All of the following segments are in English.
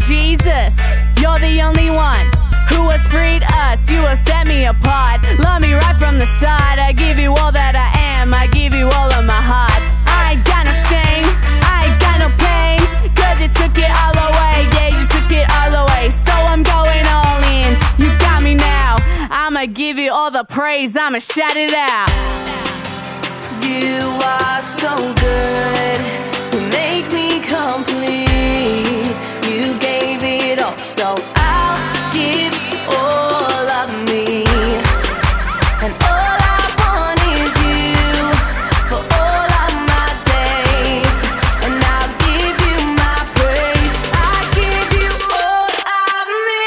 Jesus, you're the only one who has freed us. You have set me apart, love me right from the start. I give you all that I am, I give you all of my heart. I ain't got no shame, I ain't got no pain, cause you took it all away, yeah, you took it all away. So I'm going all in, you got me now. I'ma give you all the praise, I'ma shout it out. You are so good, you make me complete. You gave it all, so I'll give all of me. And all I want is you for all of my days. And I'll give you my praise, I give you all of me.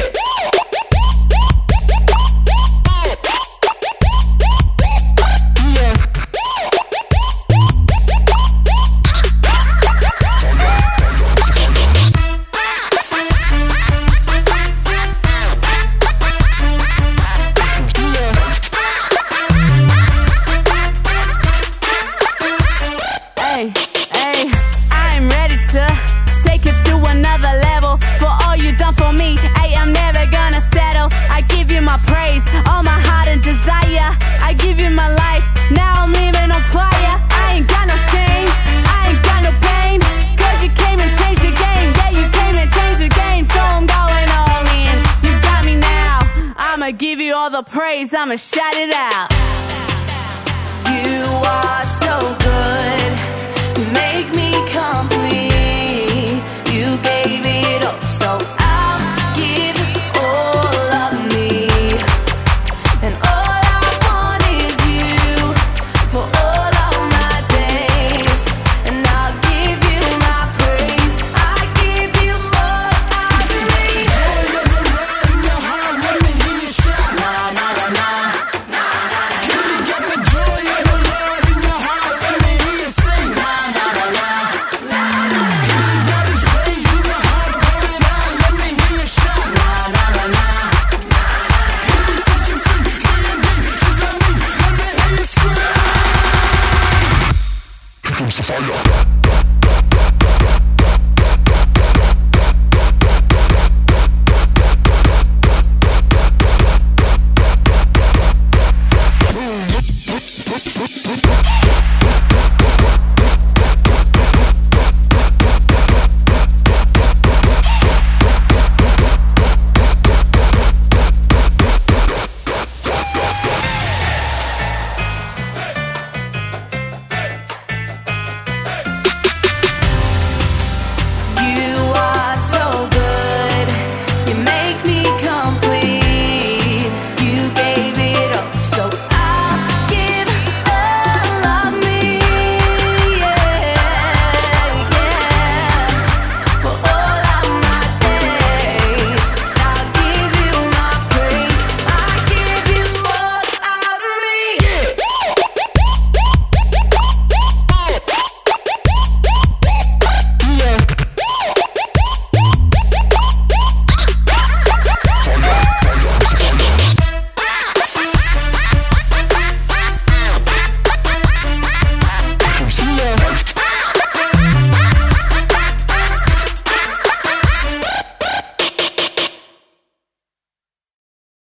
Hey, I'm ready to take it to another level. For all you done for me, hey, I'm never gonna settle. I give you my praise, all my heart and desire. I give you my life, now I'm living on fire. I ain't got no shame, I ain't got no pain, cause you came and changed the game. Yeah, you came and changed the game, so I'm going all in. You got me now, I'ma give you all the praise, I'ma shout it out. You are so good.